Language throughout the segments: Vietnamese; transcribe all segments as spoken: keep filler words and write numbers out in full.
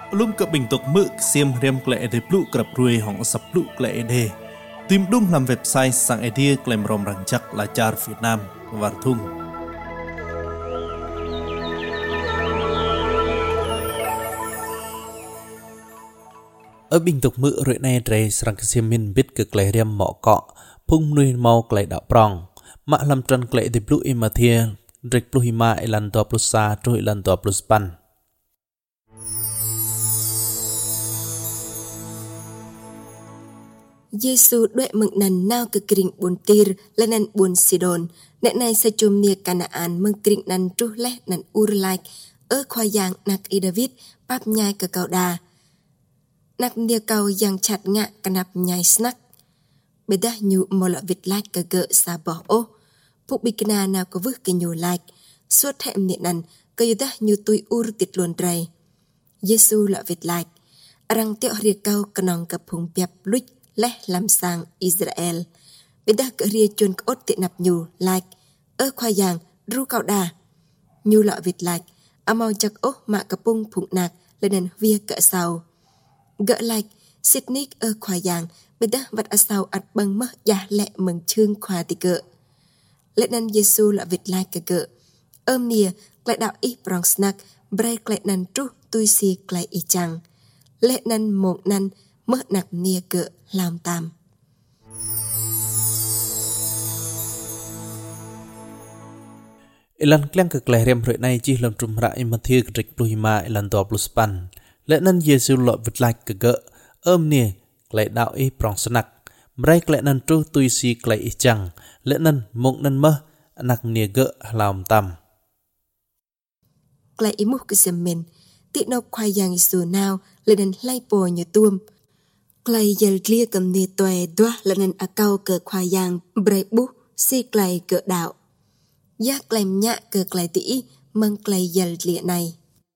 Lum cập bình tục mực xiêm riêng lệ để lũ cập ruồi hỏng sập lũ lệ đề tìm đúng làm website sang idea claim rom răng chắc là char Việt Nam và thung ở bình tục mực rồi này trời sang xiêm min biết cực lệ riêng mỏ cọ phung nuôi mau lệ đạo prong mạ làm trần lệ để lũ im mà thiên rịch lũ hima elan to plus sa trôi elan to plus pan Giêsu đuổi mừng nằn nao cực kring buồn tir lên nằn buồn Sidon nè này sẽ chôm nia Canaan mừng kring nằn tru lẽ nằn ur like ở khoa giang nạc y David bắp nhai cờ cầu đà nạc nia cầu giang chặt ngạ canap nhai snack bây giờ nhu mò lọ vịt like cờ gỡ xa bỏ ô phục bị kna nào có vứt cái nhu like suốt hẹm nè nằn cờ giờ nhu tui ur tiệt luôn trai Giêsu lọ vịt like răng tiệu ria cầu canong cặp hùng bẹp luích lẽ làm sang Israel. Bây giờ cỡ ria chôn ốt tiện nạp nhu like ơ khoa giang ru cao đà nhu lọ vịt like à mau chắc ố mạ cà pung phụng nạc lên nền vía cỡ sau gỡ like Sydney ơ khoa giang bây giờ vật ở sau ắt bằng mơ giả lẹ mừng chương khoa tì cỡ lên nền Giêsu lọ vịt like cỡ cỡ ôm nia lại đạo ý brong snack break lại nền tru tui si lại ý chăng lệ nền mộng nền mơ nạc nia cỡ làm tam. Ilan kleng ke klehriam rồi này chỉ làm trùm rãi mà thiê cái trịch lùi mà ilan to plus pan. Lẽ nên Giêsu lọ vịt like cái gỡ ôm nè lại đạo y prong sanak. Mray lại nên tru tui si lại y chăng. Lẽ nên mộng nên mơ nạc nè gỡ làm tam. Lại y mục cái xem mình tị nọc khoai giang Giêsu nào lại nên lay bò như tuôm. Clay giờ lia cầm nia tòe đoa là nên a cao cờ khoai giang bray bu si clay cờ đạo giác clay nhạ cờ clay tỉ măng clay giờ lia này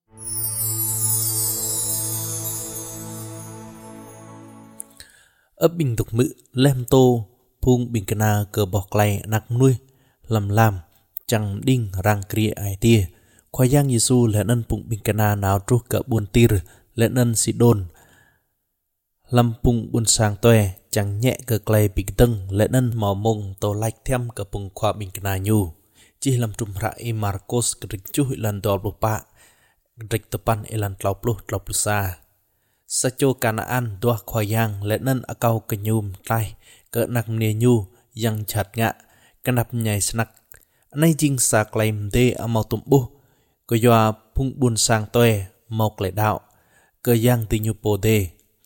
ấp bình tục mự lem tô phung bình cana cờ bọc clay nạc nuôi làm làm chẳng đinh răng kia ai tia khoai giang Giêsu lẽ nên phung bình cana nào tru cờ buồn tir lẽ nên si đôn lâm pung buôn sang toe chẳng nhẹ cờ clay bị tưng lẽ nên mò mông tô like thêm cờ pung khoa bình cana nhu chỉ làm trùm rãi Marcos cờ rịch chú lần đo bồ pa rịch tập pan elan tlau plu tlau plu sa sa cho Canaan doa khoa giang lẽ nên a cao cờ nhum tai cờ nặc nia nhu yang chặt ngạ cờ nạp nhảy snack nay jing sa clay mde a mau tum bu cờ doa pung buôn sang toe mau clay đạo cờ giang ti nhu po de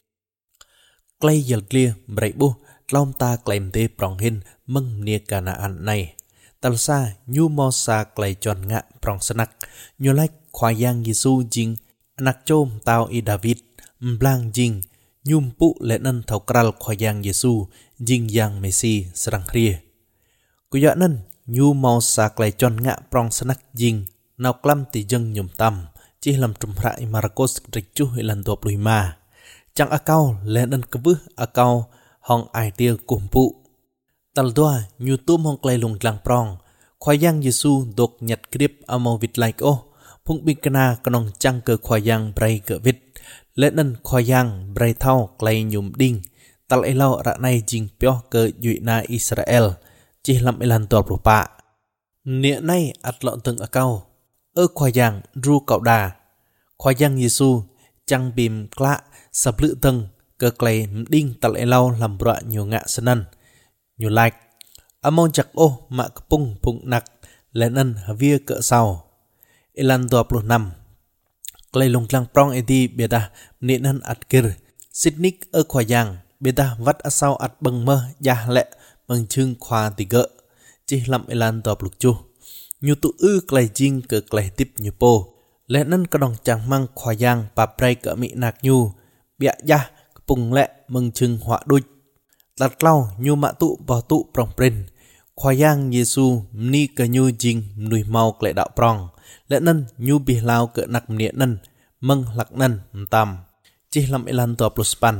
clay giờ clear bray bu long ta claim te prong hin măng nia Canaan này tal sa nhu mo sa clay tròn ngạ prong sanak nhu like khoa giang Giêsu jing nak chom tao i David mblang jing nhum pu lệ nân thầu kral khoa giang Giêsu jing yang Messi sarang ria ku ya nân nhu mo sa clay tròn ngạ prong sanak jing nào klam ti jeng nhum tam chỉ làm trùm rãi Marcos rịch chu lần top lùi ma chẳng a cao lên ân cơ vứ a cao hong ai tia cùng phụ tal doa nhu tôm hong clay lùng lang prong khoai giang Giêsu độc nhặt clip a màu vịt like ô phung bin kana kanong chăng cơ khoai giang bray cơ vịt lên ân khoai giang bray thau clay nhum đinh tal ai lau ra này jing pyo cơ dụy na Israel chỉ làm elan to pro pa nịa nay at lọn từng a cao ơ khoai giang ru cạo đà khoai giang Giêsu chăng bìm klạ sập lự tầng cơ clay đinh tal ai lau làm bọa nhiều ngạ sân nhiều like amon chặt ô mạ pung pung nặc lên ân vía cỡ sau elan to pro năm clay lùng lang prong edi beda nịn ân at kir Sydney ở khoa giang beda vắt a sau at băng mơ ya lệ bằng chương khoa tì gỡ chỉ làm elan to lục chu nhiều tụ ư clay jing cơ clay tiếp nhiều po lên ân có đồng chẳng mang khoa giang pa pray cỡ mỹ nạc nhu bịa ya pung lệ mừng chừng họa đôi đặt lau nhu mạ tụ bò tụ prong pren khoa giang Giêsu ni cờ nhu jing nuôi mau clệ đạo prong lệ nân nhu bì lao cỡ nặc nịa nân mừng lạc nân tam chỉ làm elan to plus pan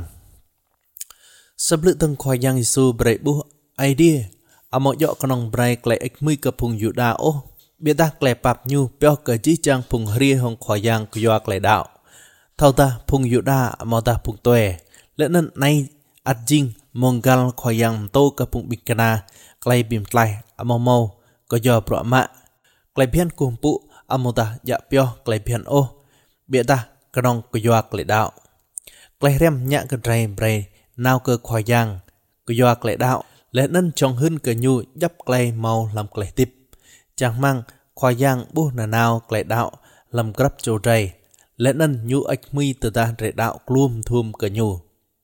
sắp lự tầng khoa giang Giêsu bray bu idea amo dọ con ông bray clệ ếch mươi cờ phùng Juda ô biết ta clệ pap nhu peo cờ chỉ trang phùng ria hong khoa giang kyo clệ đạo thao ta phung yuda mò ta phung toe lẽ nên nay ắt jing mongal khoai yang tô ka phung bikana klai bim klai amo mau có do pro mạ klai phian cuồng pu amo ta dạ pio klai phian ô bịa ta cái nong có do klai đạo klai rem nhạ cái trai bre nào cơ khoai yang có do klai đạo lẽ nên trong hơn cơ nhu dấp klai mau làm klai tip chẳng mang khoai yang bu là nào klai đạo làm grab châu trai lẽ nên nhu ách mi từ ta rễ đạo clum thum cơ nhu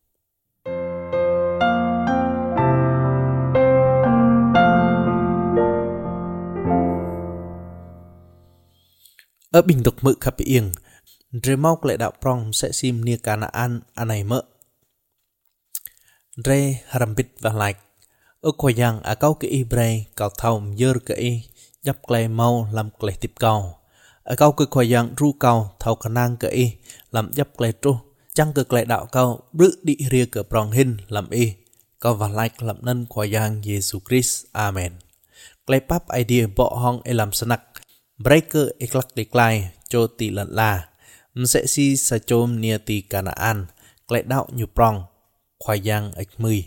ở bình tục mự khắp yên rê mau lệ đạo prong sẽ sim nia cana an an này mỡ rê harambit và like ở khoai yang à cao cái ibre cao thòng dơ cái dắp clay mau làm clay tiếp cao ở cao cái khoai yang ru cao thâu khả năng cái làm dắp clay tru chăng cái clay đạo cao bự đi ria cái prong hin làm y cao và like làm nên khoai yang Jesus Christ amen clay pap idea bỏ hong e làm snak breaker eklak decline cho tỷ lận là sẽ si sa chôm nia tỷ Canaan lại đạo như prong khoai yang ếch mười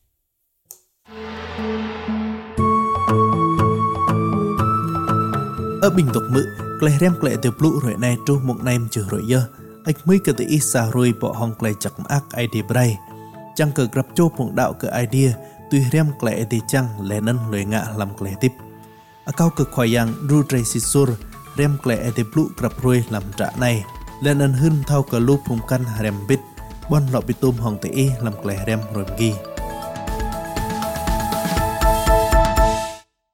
ở bình tục mự lại rem lại từ lũ rồi này trú một nem chữ rồi dơ ếch mười cái tỷ sa rồi bỏ hong lại chặt ác idea bray chẳng cờ gặp cho một đạo cái idea tuy rem lại thì chẳng lẽ nên lời ngạ làm lại tiếp ở cao cực khoai yang ru tray sisur rem klệ để blue gặp rồi làm trả này lên ân hưng thao cờ lúp hùng căn rem bít bon lọ bị tôm hồng tê làm klệ rem rồi ghi